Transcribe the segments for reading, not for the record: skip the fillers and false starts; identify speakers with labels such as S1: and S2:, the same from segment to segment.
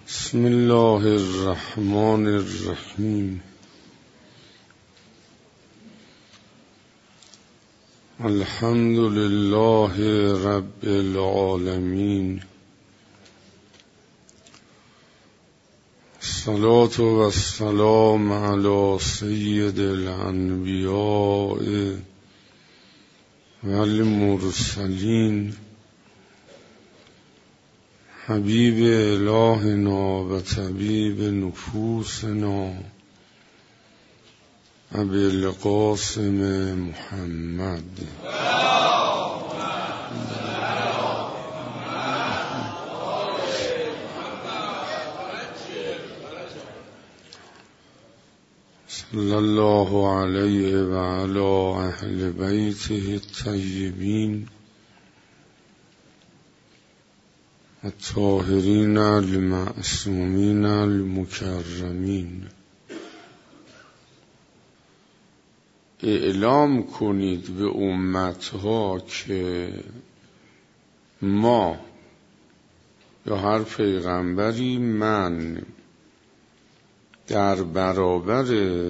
S1: بسم الله الرحمن الرحیم. الحمد لله رب العالمین. الصلاة والسلام علی سید الانبیاء والمرسلین حبیب الهنا و طبیب نفوسنا ابی القاسم محمد. صلی الله علیه و علی اهل بیته الطیبین الطاهرین المعصومین المکرمین. اعلام کنید به امتها که ما یا هر پیغمبری من در برابر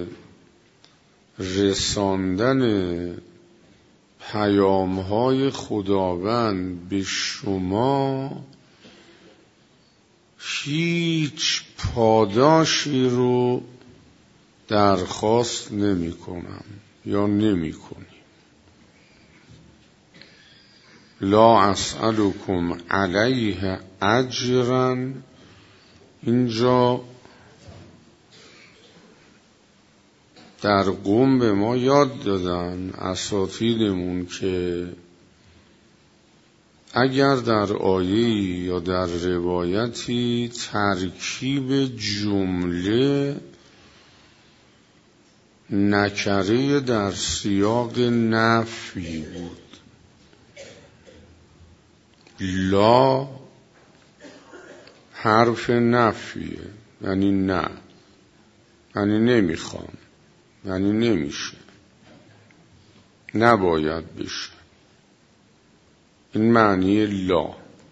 S1: رساندن پیام‌های خداوند به شما هیچ پاداشی رو درخواست نمی کنم یا نمی کنیم. لا اسألکم علیه اجرا، اینجا در قم به ما یاد دادن اساتیدمون که اگر در آیه یا در روایتی ترکیب جمله نکره در سیاق نفی بود، لا حرف نفیه، یعنی نه، یعنی نمیخوام، یعنی نمیشه، نباید بشه، این معنی لا.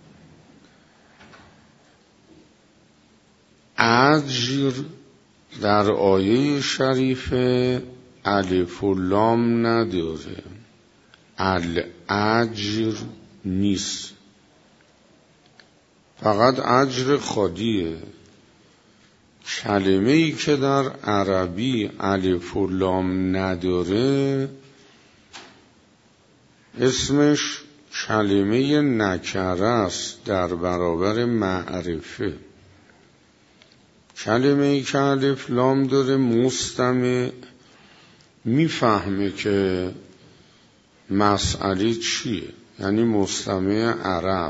S1: اجر در آیه شریفه الف و لام نداره، الاجر نیست، فقط اجر خالیه. کلمه‌ای که در عربی الف و لام نداره اسمش کلمه نکره است در برابر معرفه. کلمه‌ای که الف لام داره مستمع میفهمه که مسئله چیه، یعنی مستمع عرب.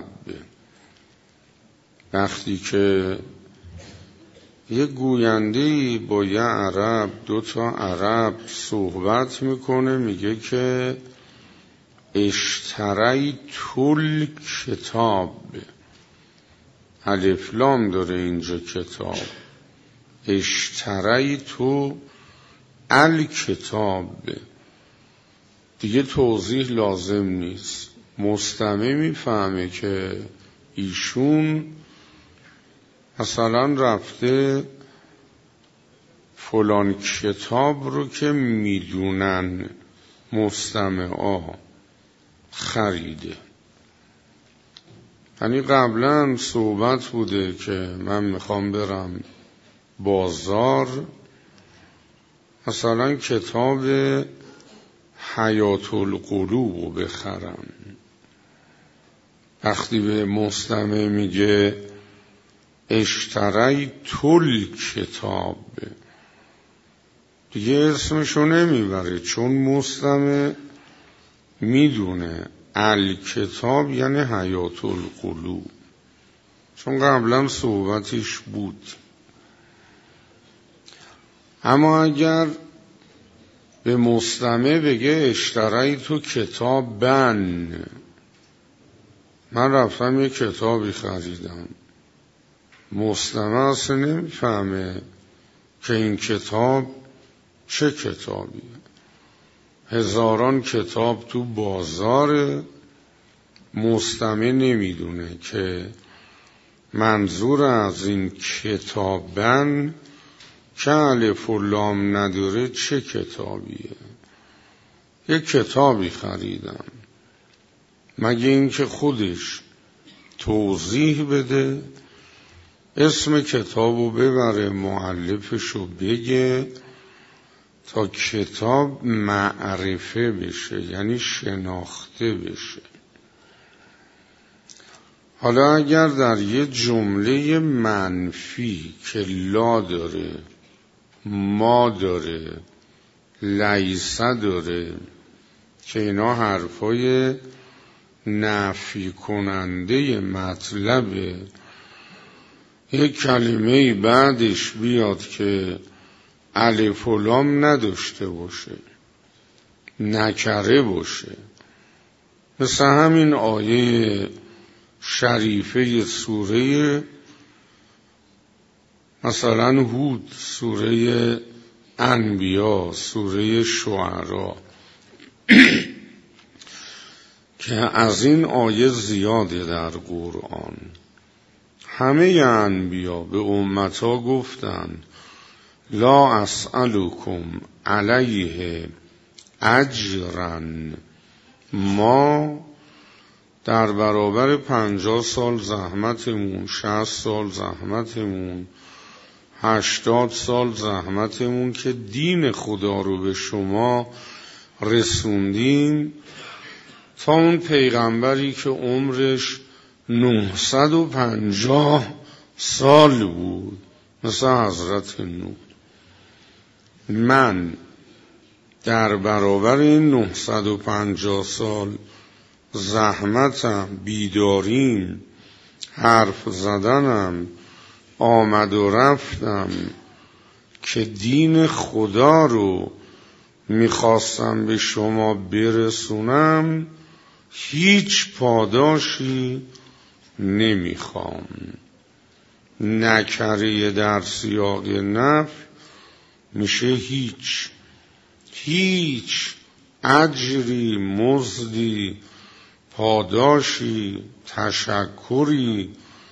S1: وقتی که یه گوینده‌ای با یه عرب، دوتا عرب صحبت میکنه، میگه که اشتریت الکتاب، الف لام داره اینجا کتاب، اشتریت الکتاب، دیگه توضیح لازم نیست. مستمع میفهمه که ایشون مثلا رفته فلان کتاب رو که میدونن مستمعا خریده. یعنی قبلا صحبت بوده که من میخوام برم بازار مثلا کتاب حیات القلوب رو بخرم. وقتی به مستمع میگه اشتریت الکتاب دیگه اسمشو نمیبره، چون مستمع میدونه الکتاب یعنی حیات القلوب، چون قبلا صحبتش بود. اما اگر به مستمع بگه اشتریت کتابن، من رفتم یه کتابی خریدم، مستمع اصلا نمیفهمه که این کتاب چه کتابیه. هزاران کتاب تو بازار، مستمع نمیدونه که منظور از این کتابن که الف و لام نداره چه کتابیه؟ یک کتابی خریدم، مگه این که خودش توضیح بده، اسم کتابو ببره، مؤلفشو بگه تا کتاب معرفه بشه، یعنی شناخته بشه. حالا اگر در یه جمله منفی که لا داره، ما داره، لیسه داره، که اینا حرفای نفی کننده مطلبه، یک کلمه بعدش بیاد که الف و لام نداشته باشه، نکره باشه، مثل همین آیه شریفه سوره مثلا هود، سوره انبیا، سوره شعرا که از این آیه زیاده در قرآن. همه انبیا به امتا گفتن لا اسألکم علیه اجرا، ما در برابر 50 سال زحمتمون، 60 سال زحمتمون، 80 سال زحمتمون که دین خدا رو به شما رسوندیم، تا اون پیغمبری که عمرش 950 سال بود مثل حضرت نوح، من در برابر این 950 سال زحمتم، بیداریم، حرف زدنم، آمد و رفتم که دین خدا رو میخواستم به شما برسونم، هیچ پاداشی نمیخوام. نکره در سیاق نفی میشه هیچ اجری، مزدی، پاداشی، تشکری،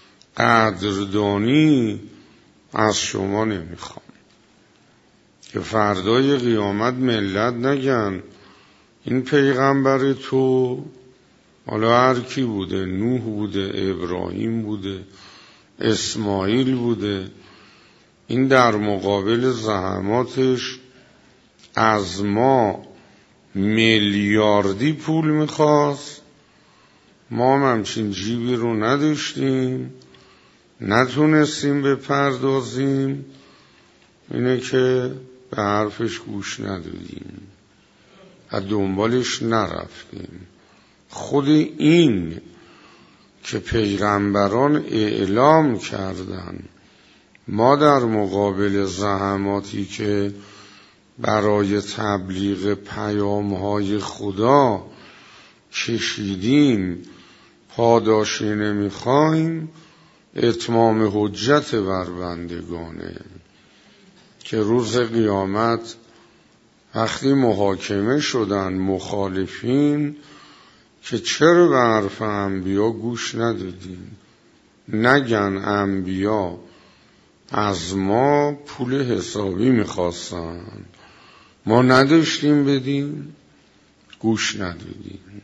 S1: قدردانی از شما نمیخوام، که فردای قیامت ملت نگن این پیغمبر تو، حالا هر کی بوده، نوح بوده، ابراهیم بوده، اسماعیل بوده، این در مقابل زحماتش از ما میلیاردی پول میخواست، ما همچین جیبی رو نداشتیم، نتونستیم بپردازیم، اینه که به حرفش گوش ندادیم، از دنبالش نرفتیم. خود این که پیغمبران اعلام کردن ما در مقابل زحماتی که برای تبلیغ پیام‌های خدا کشیدیم پاداشی نمیخوایم، اتمام حجت بر بندگانه، که روز قیامت وقتی محاکمه شدن مخالفین که چرا به حرف انبیا گوش ندادین، نگن انبیا از ما پول حسابی میخواستن، ما نداشتیم بدیم، گوش ندادیم.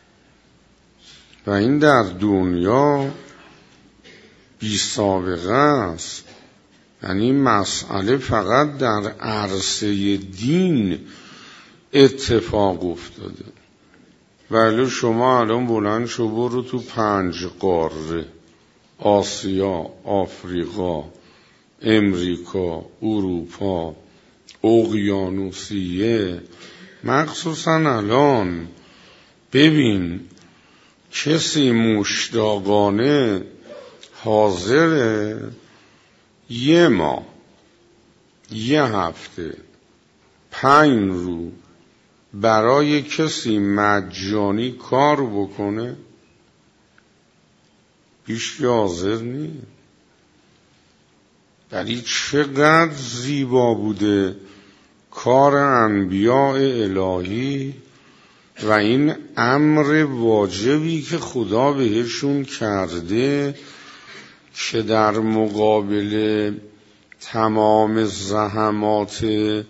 S1: و این در دنیا بی سابقه است، یعنی مسئله فقط در عرصه دین اتفاق افتاده. ولی شما الان بلند شو برو تو 5 قاره، آسیا، آفریقا، امریکا، اروپا، اقیانوسیه، مخصوصا الان ببین کسی مشتاقانه حاضره یه ماه، یه هفته، 5 روز برای کسی مجانی کار بکنه؟ هیچ حاضر نیست. ولی چقدر زیبا بوده کار انبیاء الهی و این امر واجبی که خدا بهشون کرده که در مقابل تمام زحمات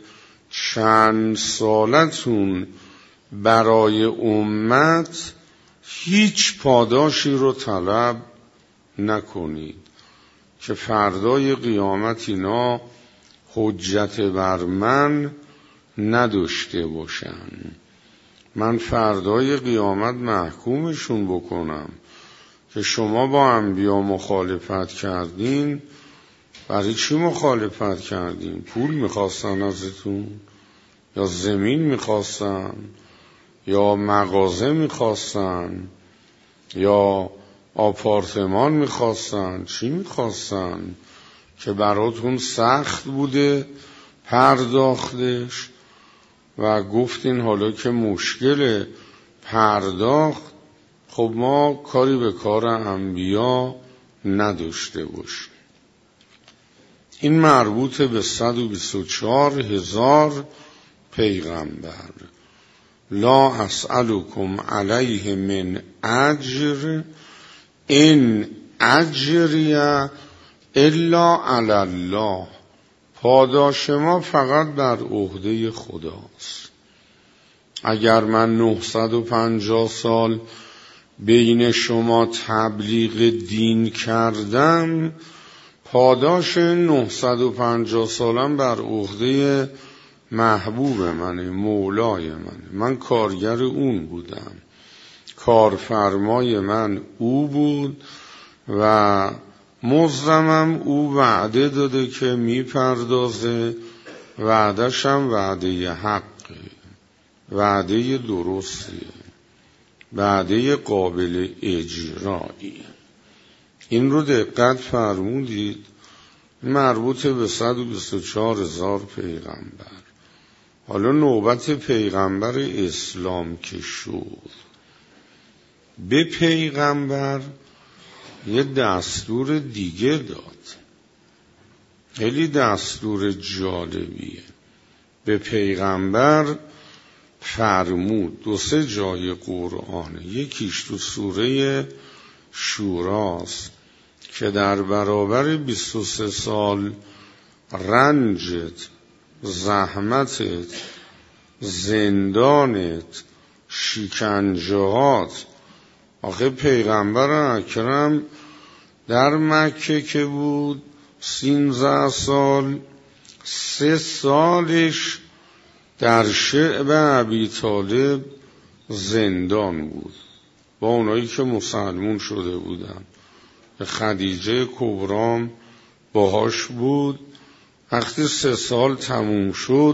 S1: چند سالتون برای امت هیچ پاداشی رو طلب نکنید که فردای قیامت اینا حجت بر من نداشته باشن. من فردای قیامت محکومشون بکنم که شما با انبیا مخالفت کردین. برای چی مخالفت کردین؟ پول میخواستن ازتون؟ یا زمین میخواستن؟ یا مغازه میخواستن؟ یا آپارتمان میخواستن؟ چی میخواستن که براتون سخت بوده پرداختش و گفتین حالا که مشکل پرداخت، خب ما کاری به کار انبیا نداشته باشیم. این مربوط به 124,000 پیغمبر. لا اسألکم علیه من اجر ان اجری الا علی الله. پاداش ما فقط بر عهده خداست. اگر من 950 سال بین شما تبلیغ دین کردم، پاداش 950 سالم بر عهده محبوب منه، مولای منه. من کارگر اون بودم، کارفرمای من او بود و مزدمم او وعده داده که میپردازه. وعدشم وعده حقه، وعده درستیه، وعده قابل اجراییه. این رو دقت فرمودید. مربوط به 124,000 پیغمبر. حالا نوبت پیغمبر اسلام که شد، به پیغمبر یه دستور دیگه داد. خیلی دستور جالبیه. به پیغمبر فرمود 2 جای قرآنه. یکیش تو سوره شوراست که در برابر 23 سال رنجت، زحمتت، زندانت، شکنجهات. آخه پیغمبر اکرم در مکه که بود 13 سال، 3 سالش در شعب ابی طالب زندان بود با اونایی که مسلمون شده بودن. خدیجه کبرام باهاش بود. وقتی 3 سال تموم شد،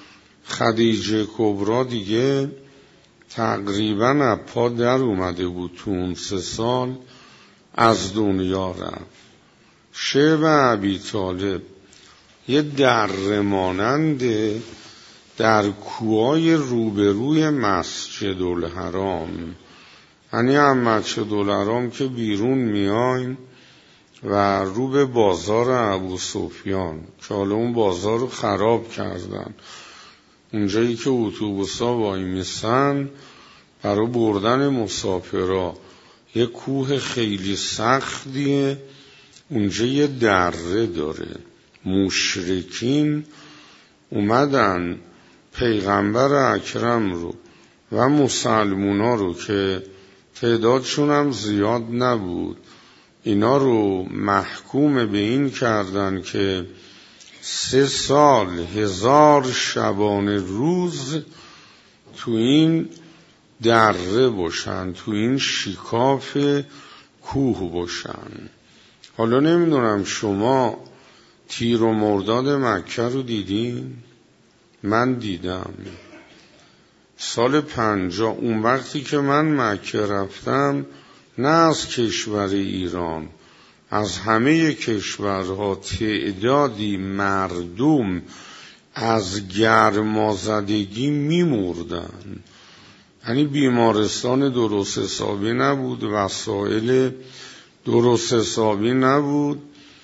S1: خدیجه کبرا دیگه تقریبا از پا در اومده بود. تو اون 3 سال از دنیا رفت. شعب ابی طالب یه دره ماننده در کوهای روبروی مسجد الحرام. یعنی هم مسجد الحرام که بیرون میاین و رو به بازار ابو سفیان که حالا اون بازار رو خراب کردن، اونجایی که اتوبوسا وای میسن برای بردن مسافرا، یه کوه خیلی سختیه. اونجا یه دره داره. مشرکین اومدن پیغمبر اکرم رو و مسلمونا رو که تعدادشون هم زیاد نبود، اینا رو محکوم به این کردن که 3 سال 1000 شبانه روز تو این دره باشن، تو این شکاف کوه باشن. حالا نمیدونم شما تیر و مرداد مکه رو دیدین؟ من دیدم. سال 50 اون وقتی که من مکه رفتم، نه از کشور ایران، از همه کشورها تعدادی مردم از گرمازدگی میمردن. یعنی بیمارستان درست حسابی نبود، وسایل درست حسابی نبود،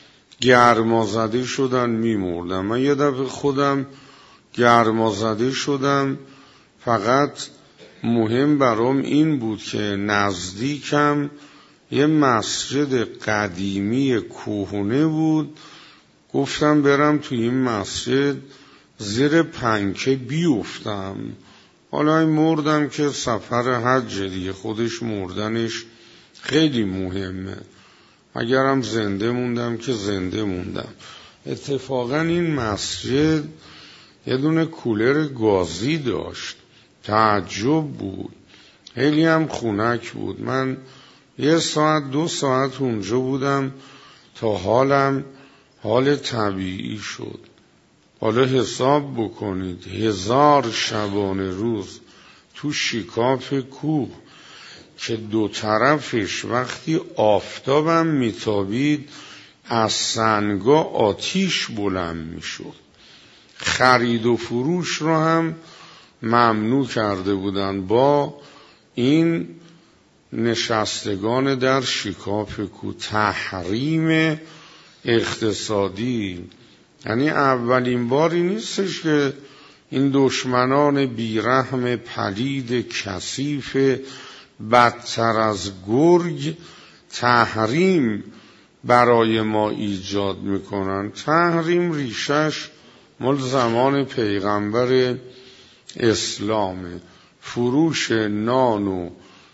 S1: گرمازده شدن میمردن. من یه دفعه خودم گرمازده شدم. فقط مهم برام این بود که نزدیکم یه مسجد قدیمی کهنه بود. گفتم برم توی این مسجد زیر پنکه بیفتم. حالا این مردم که سفر حج دیگه، خودش مردنش خیلی مهمه. اگرم زنده موندم که زنده موندم. اتفاقا این مسجد یه دونه کولر گازی داشت. تعجب بود. خیلی هم خنک بود. من 1 ساعت 2 ساعت اونجا بودم تا حالم حال طبیعی شد. حالا حساب بکنید 1000 شبانه روز تو شکاف کوه که 2 طرفش وقتی آفتابم میتابید از سنگا آتیش بلند میشد. خرید و فروش رو هم ممنوع کرده بودن با این نشستگان در شکاف کوه. تحریم اقتصادی. یعنی اولین باری نیستش که این دشمنان بیرحم پلید کثیف بدتر از گرگ تحریم برای ما ایجاد میکنن. تحریم ریشش مال زمان پیغمبر اسلامه. فروش نان و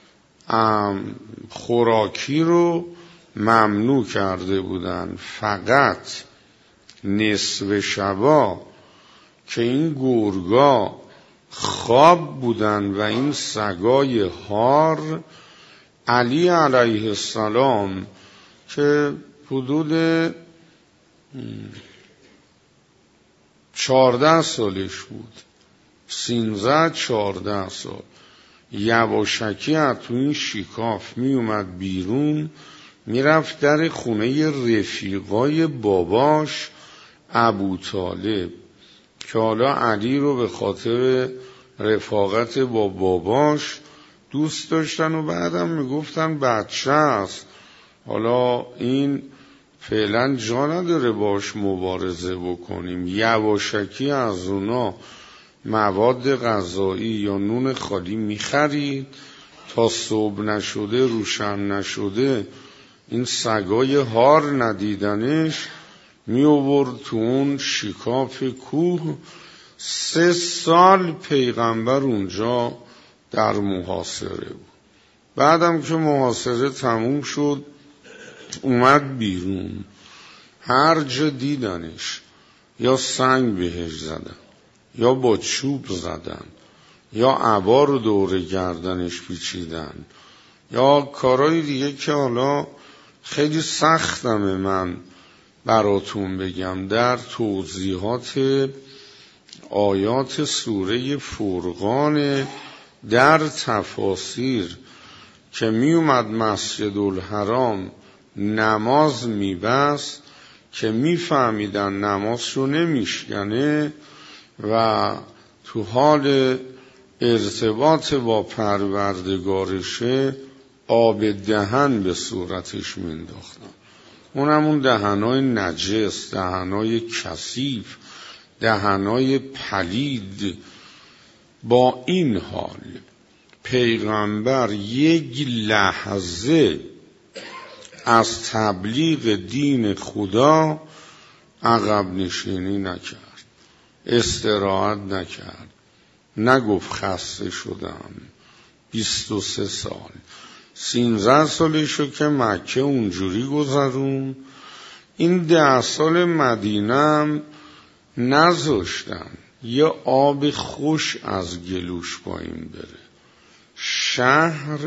S1: خوراکی رو ممنوع کرده بودن. فقط نصف شبا که این گرگا خواب بودن و این سگای هار، علی علیه السلام که حدود 14 سالش بود، 13-14 سال، یواشکی از تو این شکاف می اومد بیرون، میرفت در خونه رفیقای باباش ابوطالب که حالا علی رو به خاطر رفاقت با باباش دوست داشتن و بعدم میگفتن بچه است، حالا این فعلا جا نداره باش مبارزه بکنیم. یواشکی از اونا مواد غذایی یا نون خالی میخرید تا صبح نشده روشن نشده این سگای هار ندیدنش، می آورد تو اون شکاف کوه. 3 سال پیغمبر اونجا در محاصره بود. بعدم که محاصره تموم شد اومد بیرون. هر جا دیدنش یا سنگ بهش زدن یا با چوب زدن یا عبا رو دور گردنش پیچیدن یا کارهای دیگه که حالا خیلی سختمه من براتون بگم. در توضیحات آیات سوره فرقان در تفاسیر که می اومد مسجد الحرام نماز می بست که می فهمیدن نمازشو نمیشکنه و تو حال ارتباط با پروردگارشه آب دهن به صورتش مینداختن. اون دهنای نجس، دهنای کثیف، دهنای پلید. با این حال پیغمبر 1 لحظه از تبلیغ دین خدا عقب نشینی نکرد، استراحت نکرد، نگفت خسته شدم. 23 سال 13 سالشو که مکه اونجوری گذرون. این 10 سال مدینه هم نذاشتن یه آب خوش از گلوش پایین بره. شهر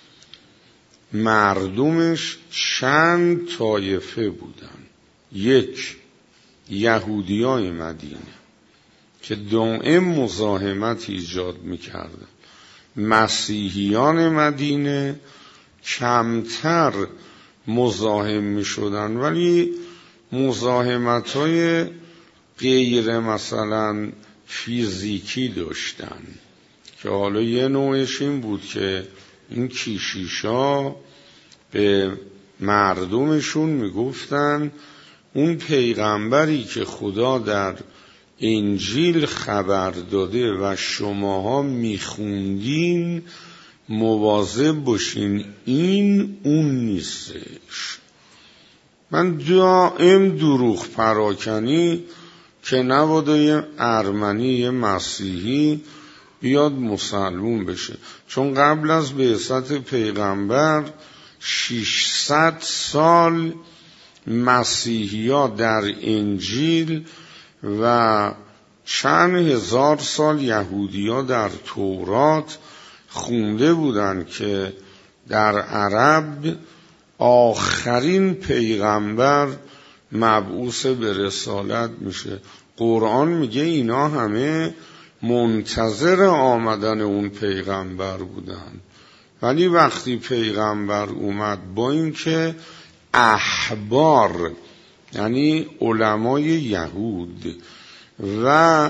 S1: مردمش چند طایفه بودن. 1 یهودیای مدینه که دائم مزاحمت ایجاد میکردن. مسیحیان مدینه کمتر مزاحم میشدن ولی مزاحمت‌های غیر مثلا فیزیکی داشتن که حالا یه نوعش این بود که این کشیشا به مردمشون میگفتن اون پیغمبری که خدا در انجیل خبر داده و شماها میخوندین مواظب باشین این اون نیستش. من دائم دروغ پراکنی که نباده یه ارمنی یه مسیحی بیاد مسلمون بشه، چون قبل از بعثت پیغمبر 600 سال مسیحی‌ها در انجیل و چند هزار سال یهودی‌ها در تورات خونده بودن که در عرب آخرین پیغمبر مبعوث به رسالت میشه. قرآن میگه اینا همه منتظر آمدن اون پیغمبر بودن، ولی وقتی پیغمبر اومد با اینکه احبار یعنی علمای یهود و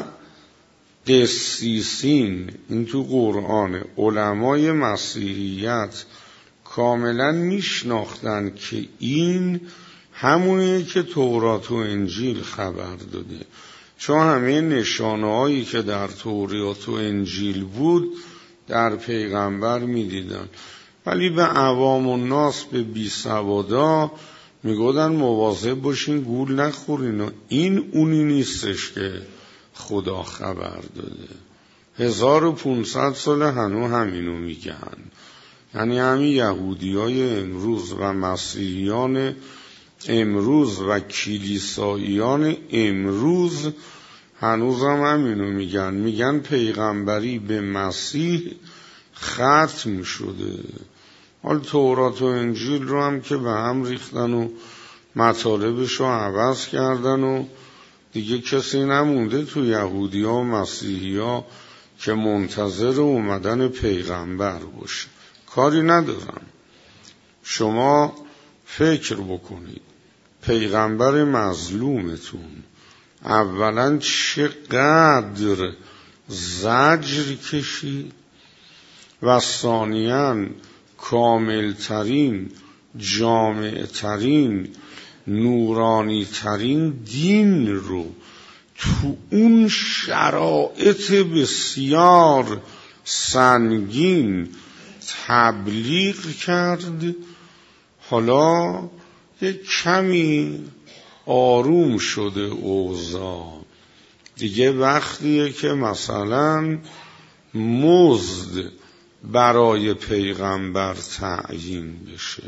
S1: قسیسین، این تو قرآن، علمای مسیحیت کاملا میشناختن که این همونیه که تورات و انجیل خبر داده، چون همه نشانه‌هایی که در تورات و انجیل بود در پیغمبر میدیدن. ولی به عوام الناس، به بیسوادا میگودن مواظب باشین گول نخورین و این اونی نیستش که خدا خبر داده. 1500 سال هنو همینو میگن. یعنی همین یهودیای امروز و مسیحیان امروز و کلیساییان امروز هنوز همینو میگن پیغمبری به مسیح ختم شده. حال تورات و انجیل رو هم که به هم ریختن و مطالبش رو عوض کردن و دیگه کسی نمونده تو یهودی ها و مسیحی ها که منتظر اومدن پیغمبر باشه. کاری ندارم، شما فکر بکنید پیغمبر مظلومتون اولا چقدر زجر کشید و ثانیاً کاملترین، جامعترین، نورانیترین دین رو تو اون شرایط بسیار سنگین تبلیغ کرد. حالا یک کمی آروم شده اوضاع، دیگه وقتیه که مثلا مزد برای پیغمبر تعیین بشه.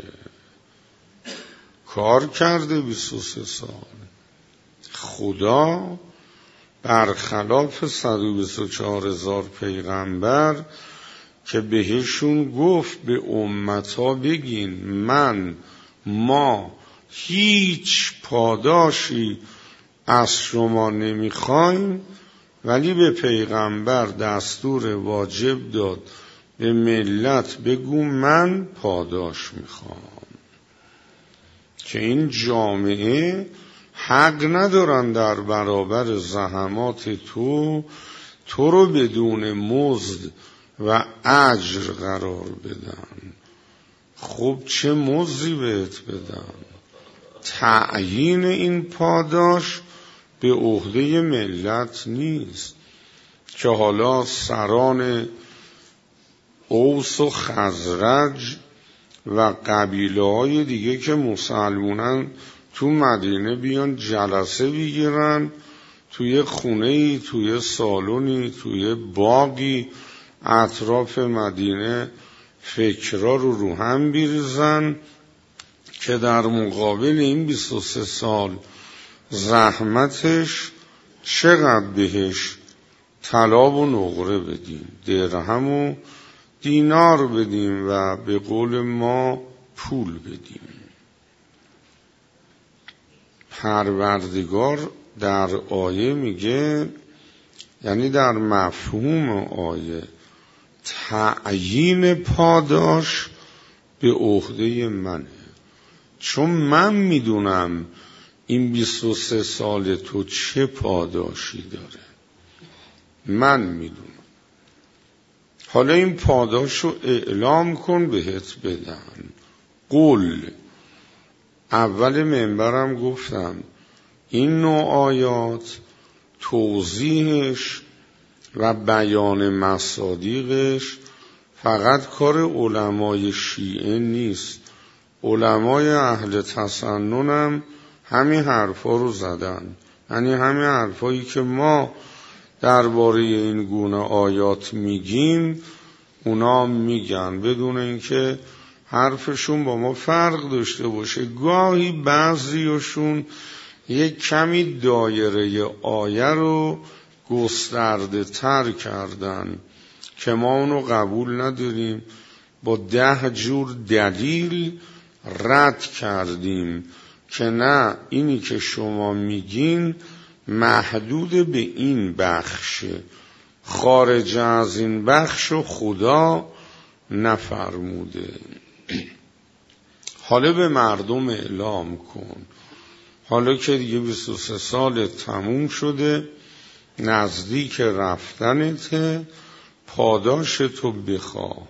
S1: کار کرده 23 سال. خدا برخلاف 124,000 پیغمبر که بهشون گفت به امتا بگین ما هیچ پاداشی از شما نمیخوایم، ولی به پیغمبر دستور واجب داد به ملت بگو من پاداش میخوام، که این جامعه حق ندارن در برابر زحمات تو رو بدون مزد و اجر قرار بدن. خب چه مزدی بهت بدن؟ تعیین این پاداش به عهده ملت نیست که حالا سران اوس و خزرج و قبیله های دیگه که مسلمونن تو مدینه بیان جلسه بگیرن توی خونه‌ای، توی سالونی، توی باغی اطراف مدینه، فکرها رو هم بریزن که در مقابل این 23 سال زحمتش چقدر بهش طلا و نقره بدیم، درهم و دینار بدیم و به قول ما پول بدیم. پروردگار در آیه میگه، یعنی در مفهوم آیه، تعیین پاداش به عهده منه، چون من میدونم این 23 سال تو چه پاداشی داره، من میدونم. حالا این پاداش رو اعلام کن بهت بدن. قول اول منبرم گفتم این نوع آیات توضیحش و بیان مصادیقش فقط کار علمای شیعه نیست، علمای اهل تسنن هم همین حرفا رو زدن. یعنی همین حرفایی که ما درباره این گونه آیات میگیم اونا میگن، بدون اینکه حرفشون با ما فرق داشته باشه. گاهی بعضیشون یک کمی دایره آیه رو گسترده تر کردن که ما اونو قبول نداریم، با 10 جور دلیل رد کردیم که نه، اینی که شما میگین محدود به این بخشه، خارج از این بخش و خدا نفرموده. حالا به مردم اعلام کن، حالا که دیگه 23 سال تموم شده، نزدیک رفتنته، پاداش تو بخواه.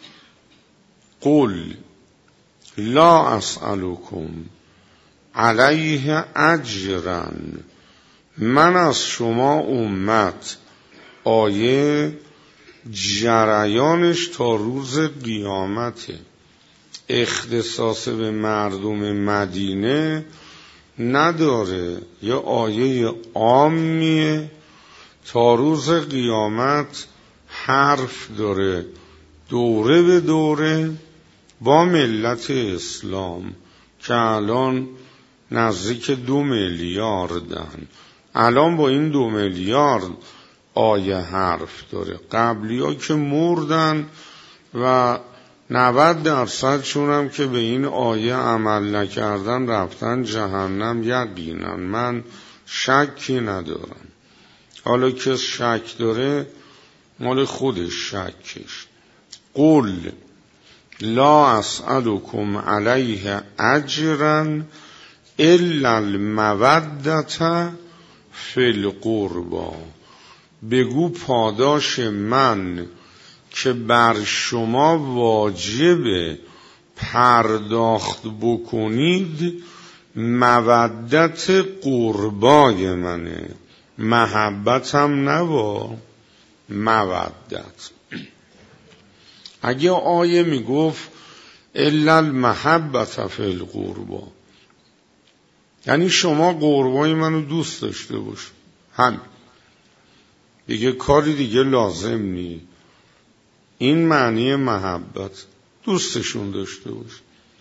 S1: قل لا اسألکم علیه اجرا، من از شما امت آیه جریانش تا روز قیامته، اختصاص به مردم مدینه نداره، یه آیه عامیه تا روز قیامت حرف داره، دوره به دوره با ملت اسلام که الان نزدیک 2 میلیاردن. الان با این 2 میلیارد آیه حرف داره. قبلی ها که مردن و 90% شونم که به این آیه عمل نکردن رفتن جهنم، یقینا من شکی ندارم. حالا که شک داره مال خودش شکش. قل لا اسألکم علیه اجرا الا المودة فی القربى، بگو پاداش من که بر شما واجب پرداخت بکنید مودت قربای منه، محبتم نبا، مودت. اگه آیه میگفت الا المحبة فی القربى، یعنی شما قربای منو دوست داشته باش، همین دیگه، کاری دیگه لازم نی. این معنی محبت، دوستشون داشته باش.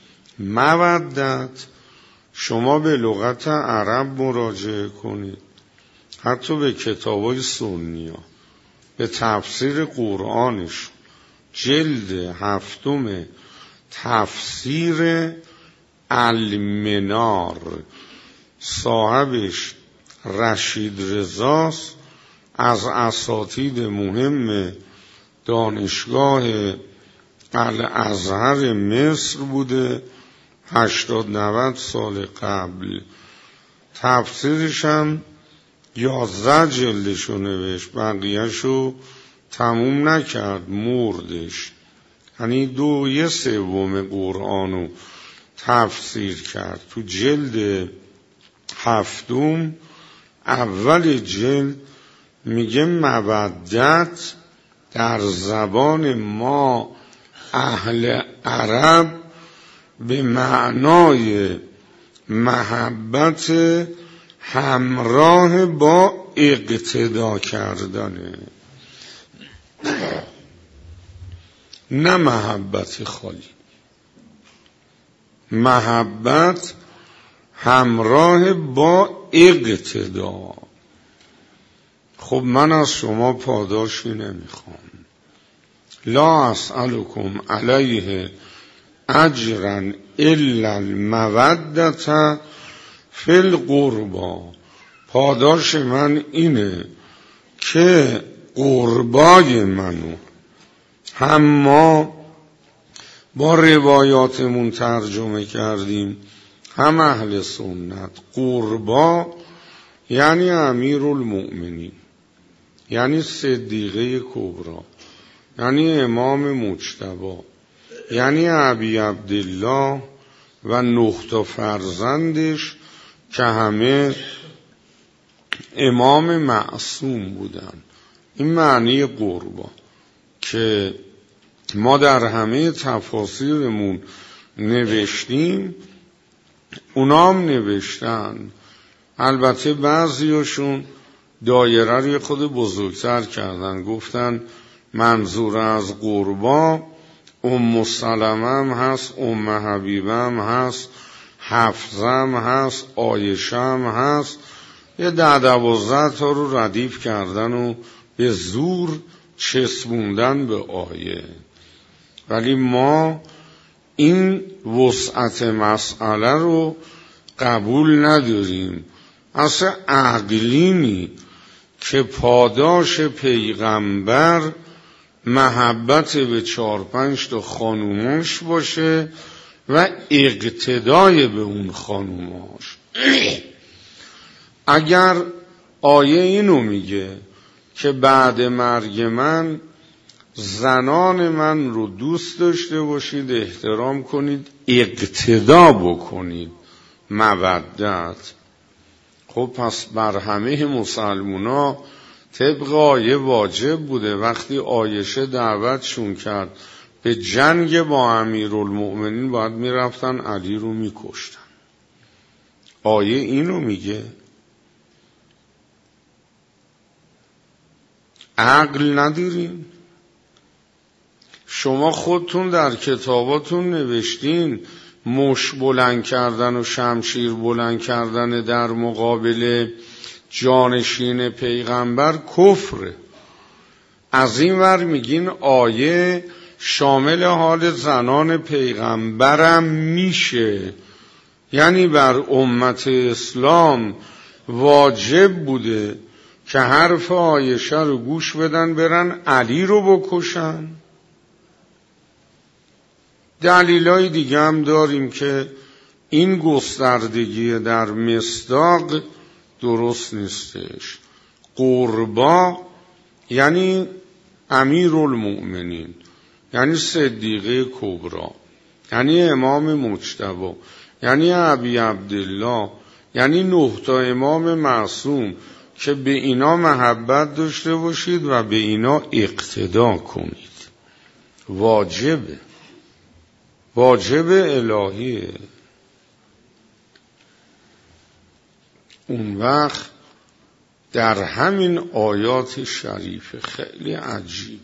S1: مودت شما به لغت عرب مراجعه کنید، حتی به کتابای سنی ها، به تفسیر قرآنش، جلد 7 تفسیر المنار، صاحبش رشید رضاست، از اساتید مهم دانشگاه الازهر مصر بوده، 80-90 سال قبل. تفسیرش هم 11 جلدشو نوشت، بقیهشو تموم نکرد، مردش. یعنی 2/3 قرآنو تفسیر کرد. تو جلد 7 اول جلد میگه مودت در زبان ما اهل عرب به معنای محبت همراه با اقتدا کردنه، نه محبت خالی، محبت همراه با اقتدا. خب من از شما پاداشی نمیخوام. لا اسألکم علیه اجرا الا المودة فی القربى، پاداش من اینه که قربای منو، هم ما با روایاتمون ترجمه کردیم هم اهل سنت، قربا یعنی امیرالمؤمنین، یعنی صدیقه کبری، یعنی امام مجتبی، یعنی ابی عبدالله و 9 فرزندش که همه امام معصوم بودن. این معنی قربا که ما در همه تفاسیرمون نوشتیم، اونام نوشتن. البته بعضیاشون دایره رو خود بزرگتر کردن، گفتن منظور از قربا ام سلمه هم هست، ام حبیبه هم هست، حفظه هم هست، عایشه هم هست. یه 10-12 تا رو ردیف کردن و به زور چسبوندن به آیه. ولی ما این وسعت مسئله رو قبول نداریم. اصلا عقلینی که پاداش پیغمبر محبت به 4-5 تا خانوماش باشه و اقتدای به اون خانوماش. اگر آیه اینو میگه که بعد مرگ من زنان من رو دوست داشته باشید، احترام کنید، اقتدا بکنید، مودت، خب پس بر همه مسلمونا طبق آیه واجب بوده وقتی عایشه دعوتشون کرد به جنگ با امیرالمؤمنین باید میرفتن علی رو میکشتن. آیه اینو میگه. عقل ندارین؟ شما خودتون در کتاباتون نوشتین مش بلند کردن و شمشیر بلند کردن در مقابل جانشین پیغمبر کفره. از این ور میگین آیه شامل حال زنان پیغمبرم میشه، یعنی بر امت اسلام واجب بوده که حرف عایشه رو گوش بدن، برن علی رو بکشن. دلیلای دیگه هم داریم که این گستردگی در مصداق درست نیستش. قربا یعنی امیرالمؤمنین، یعنی صدیقه کبرا، یعنی امام مجتبی، یعنی ابی عبدالله، یعنی 9 تا امام معصوم که به اینا محبت داشته باشید و به اینا اقتدا کنید. واجب الهیه. اون وقت در همین آیات شریفه خیلی عجیبه،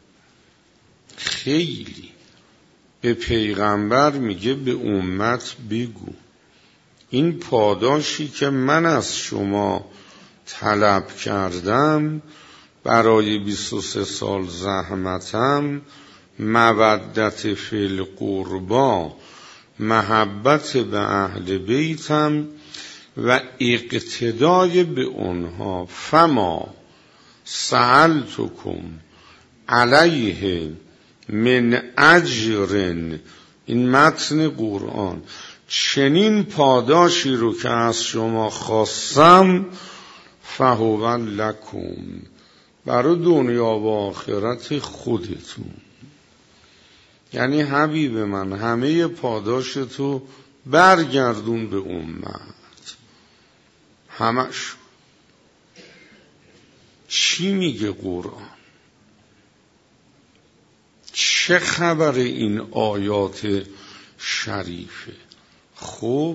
S1: خیلی به پیغمبر میگه به امت بگو این پاداشی که من از شما طلب کردم برای 23 سال زحمتم، مودت فی القربا، محبت به اهل بیتم و اقتدای به اونها، فما سألتکم علیه من اجر، این متن قرآن، چنین پاداشی رو که از شما خواستم، فهو لکم، برای دنیا و آخرت خودتون. یعنی حبیب من همه پاداشتو برگردون به امت، همش. چی میگه قرآن؟ چه خبر این آیات شریفه؟ خب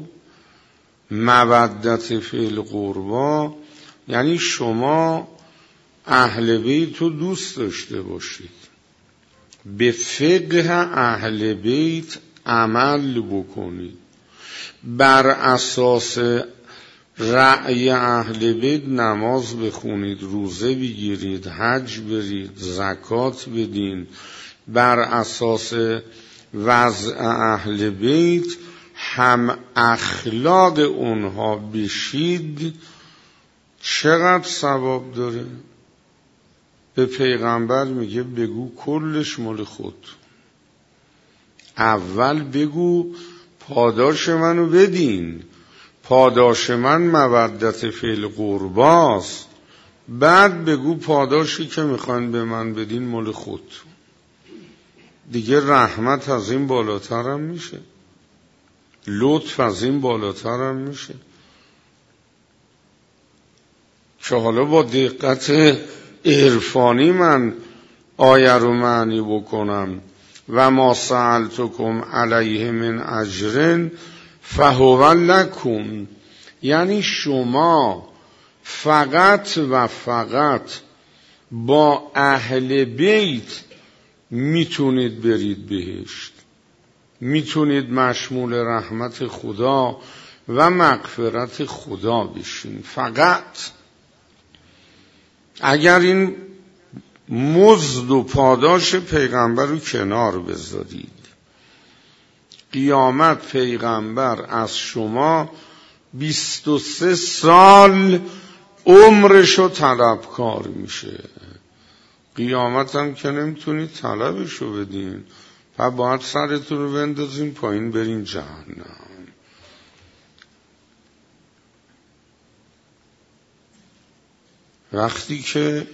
S1: مودت فی القربا یعنی شما اهل بیت رو دوست داشته باشید، به فقه اهل بیت عمل بکنید، بر اساس رأی اهل بیت نماز بخونید، روزه بگیرید، حج برید، زکات بدین، بر اساس وضع اهل بیت هم اخلاق اونها بشید. چقدر ثواب داره؟ به پیغمبر میگه بگو کلش مال خود، اول بگو پاداش منو بدین، پاداش من مودت فی القرباست، بعد بگو پاداشی که میخوان به من بدین مال خود. دیگه رحمت از این بالاتر هم میشه، لطف از این بالاتر هم میشه که حالا با دقت عرفانی من آیه رو معنی بکنم. و ما سألتکم علیه من اجر فهو لکم، یعنی شما فقط و فقط با اهل بیت میتونید برید بهشت، میتونید مشمول رحمت خدا و مغفرت خدا بشین. فقط اگر این مزد و پاداش پیغمبر رو کنار بذارید، قیامت پیغمبر از شما 23 سال عمرشو طلبکار میشه. قیامت هم که نمیتونید طلبشو بدین و باید سرتون رو بندازین پایین برین جهنم. وقتی که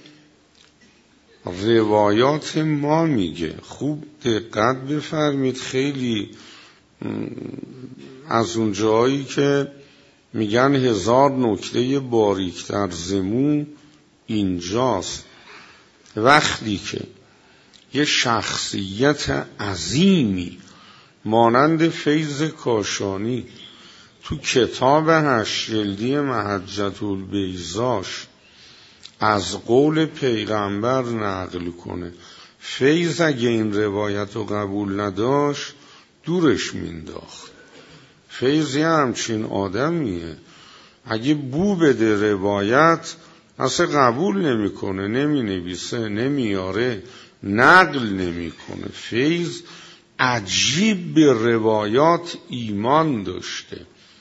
S1: روایات ما میگه، خوب دقت بفرمید، خیلی از اون جایی که میگن 1000 نکته باریکتر زمو اینجاست. وقتی که یه شخصیت عظیمی مانند فیض کاشانی تو کتاب 8 جلدی محجة البیضاش از قول پیغمبر نقل کنه، فیض اگه این روایت رو قبول نداشت دورش مینداخت. فیض یه همچین آدمیه، اگه بو بده روایت اصلا قبول نمیکنه، نمینویسه، نمیاره، نقل نمیکنه. فیض عجیب به روایات ایمان داشته،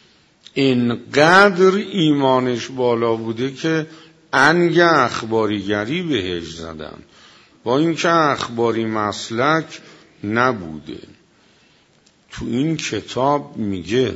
S1: اینقدر ایمانش بالا بوده که انگ اخباریگری بهش زدن، با اینکه اخباری مسلک نبوده. تو این کتاب میگه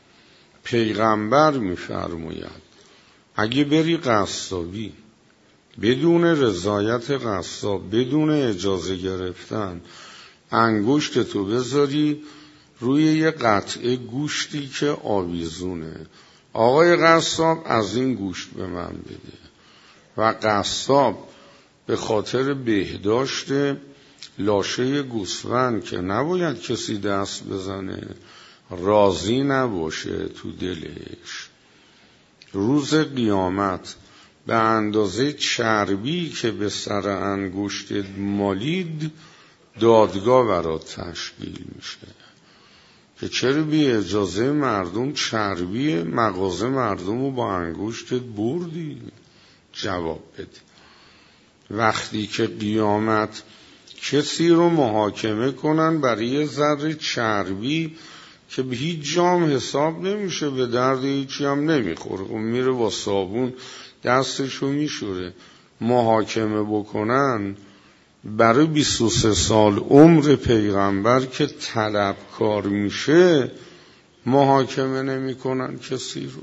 S1: پیغمبر میفرماید اگه بری قصابی بدون رضایت قصاب، بدون اجازه گرفتن، انگشت تو بذاری روی یه قطعه گوشتی که آویزونه، آقای قصاب از این گوشت به من بده، و قصاب به خاطر بهداشت لاشه گوسفند که نباید کسی دست بزنه، راضی نباشه تو دلش، روز قیامت به اندازه چربی که به سر انگشت مالید دادگاه برات تشکیل میشه که چرا بی اجازه مردم چربی مغازه مردم رو با انگشتت بردی؟ جواب بده. وقتی که قیامت کسی رو محاکمه کنن برای یه ذره چربی که به هیچ جام حساب نمیشه، به درد هیچی هم نمیخوره، اون میره با صابون دستشو میشوره، محاکمه بکنن برای 23 سال عمر پیغمبر که طلبکار میشه، محاکمه نمی کنن کسی رو.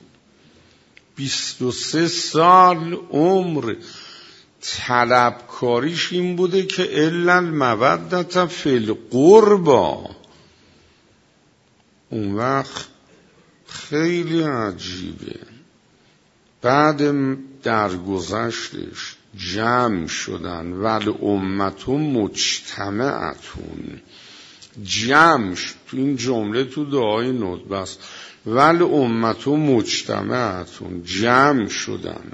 S1: 23 سال عمر طلبکاریش این بوده که الا المودة فی القربى. اون وقت خیلی عجیبه، بعد درگذشتش جمع شدن ول امت مجتمعتون، جمع تو این جمله تو دعای ندبه است، ول امت مجتمعتون، جمع شدن،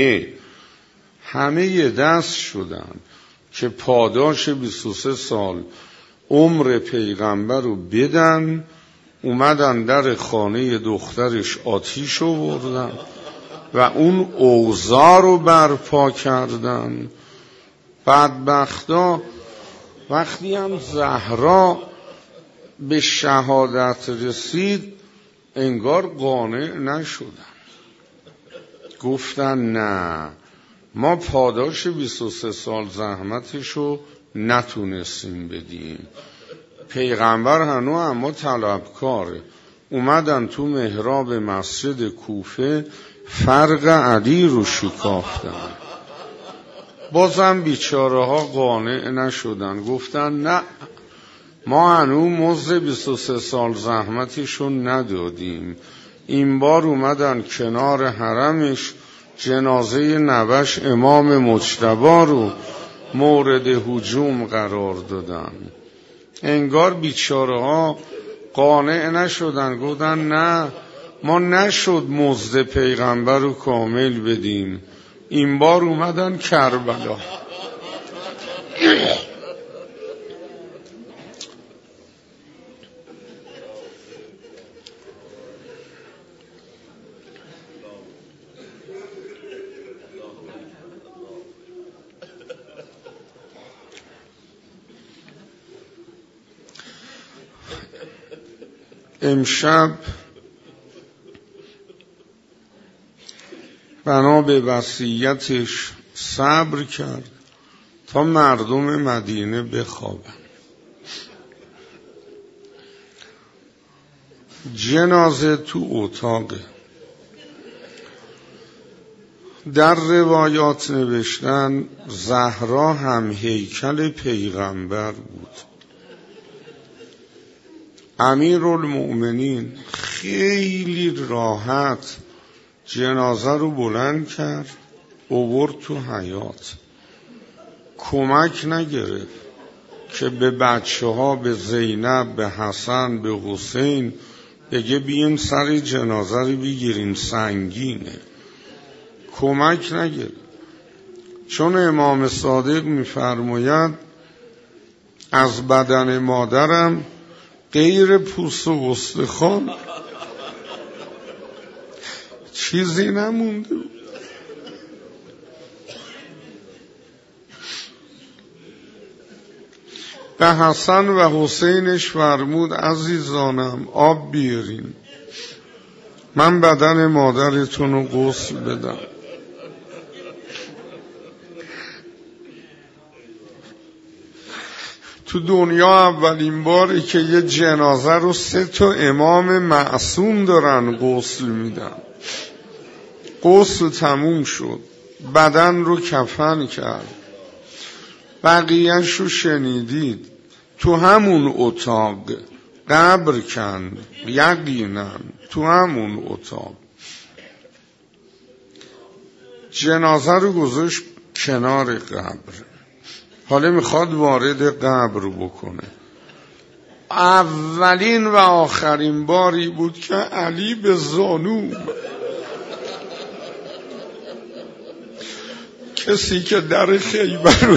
S1: همه یه دست شدن که پاداش 23 سال عمر پیغمبر رو بدن. اومدن در خانه دخترش آتیش آوردن و اون اوضاع رو برپا کردن. بدبختا وقتی هم زهرا به شهادت رسید انگار قانع نشدن، گفتن نه، ما پاداش 23 سال زحمتشو نتونستیم بدیم، پیغمبر هنو اما طلبکاره. اومدن تو محراب مسجد کوفه فرق علی رو شکافتن، بازم بیچاره ها قانع نشدن، گفتن نه، ما هنو مزد 23 سال زحمتشون ندادیم. این بار اومدن کنار حرمش جنازه نوش امام مجتبی رو مورد هجوم قرار دادن. انگار بیچاره ها قانع نشدن، گفتن نه ما نشد مزد پیغمبر رو کامل بدیم، این بار اومدن کربلا. امشب بنا به وصیتش صبر کرد تا مردم مدینه بخوابن. جنازه تو اتاقه. در روایات نوشتن زهرا هم هیکل پیغمبر بود. امیرالمؤمنین خیلی راحت جنازه رو بلند کرد، آورد تو حیاط. کمک نگرفت که به بچه ها، به زینب، به حسن، به حسین بگه بیاین سر جنازه رو بگیریم سنگینه. کمک نگرفت. چون امام صادق میفرماید از بدن مادرم غیر پوست و استخوان چیزی نمونده بود. به حسن و حسینش فرمود عزیزانم آب بیارین، من بدن مادرتون رو غسل بدم. تو دنیا اولین باری که یه جنازه رو 3 امام معصوم دارن غسل میدن. غسل تموم شد، بدن رو کفن کرد، بقیه‌اش رو شنیدید. تو همون اتاق قبر کند، یقینا تو همون اتاق جنازه رو گذاشت کنار قبر. حالا میخواد وارد قبر بکنه. اولین و آخرین باری بود که علی به زانو، کسی که در خیبر رو،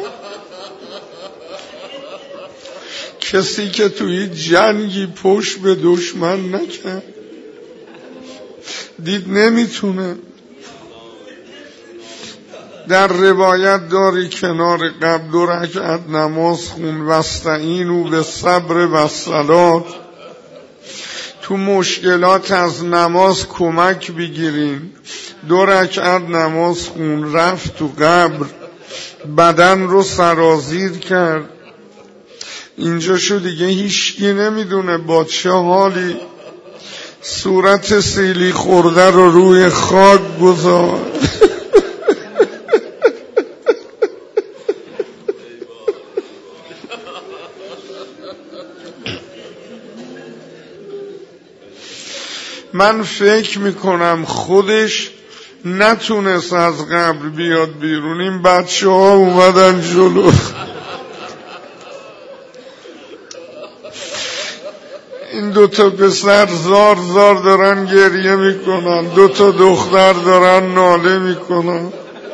S1: کسی که توی جنگی پشت به دشمن نکرد، دید نمیتونه. در روایت داری کنار قبل 2 رکعت نماز خون، واستعینوا بالصبر والصلاة. تو مشکلات از نماز کمک بگیرین. 2 رکعت نماز خون، رفت تو قبر، بدن رو سرازیر کرد. اینجا شو دیگه هیچکی نمیدونه با چه حالی صورت سیلی خورده رو روی خاک گذاشت. من فکر میکنم خودش نتونست از قبر بیاد بیرون، این بچه ها اومدن جلو. این 2 پسر زار زار دارن گریه میکنن، 2 دختر دارن ناله میکنن.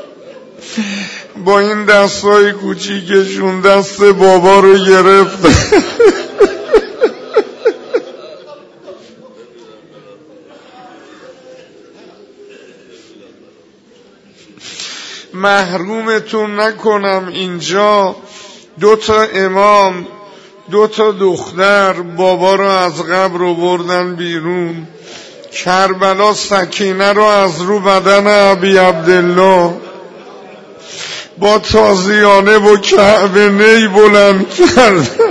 S1: با این دستای کوچیکشون دست بابا رو گرفت. محرومتون نکنم اینجا 2 امام، 2 دختر بابا رو از قبر آوردن بیرون. کربلا سکینه رو از رو بدن ابی عبدالله با تازیانه و کعبه نی بلند کرد.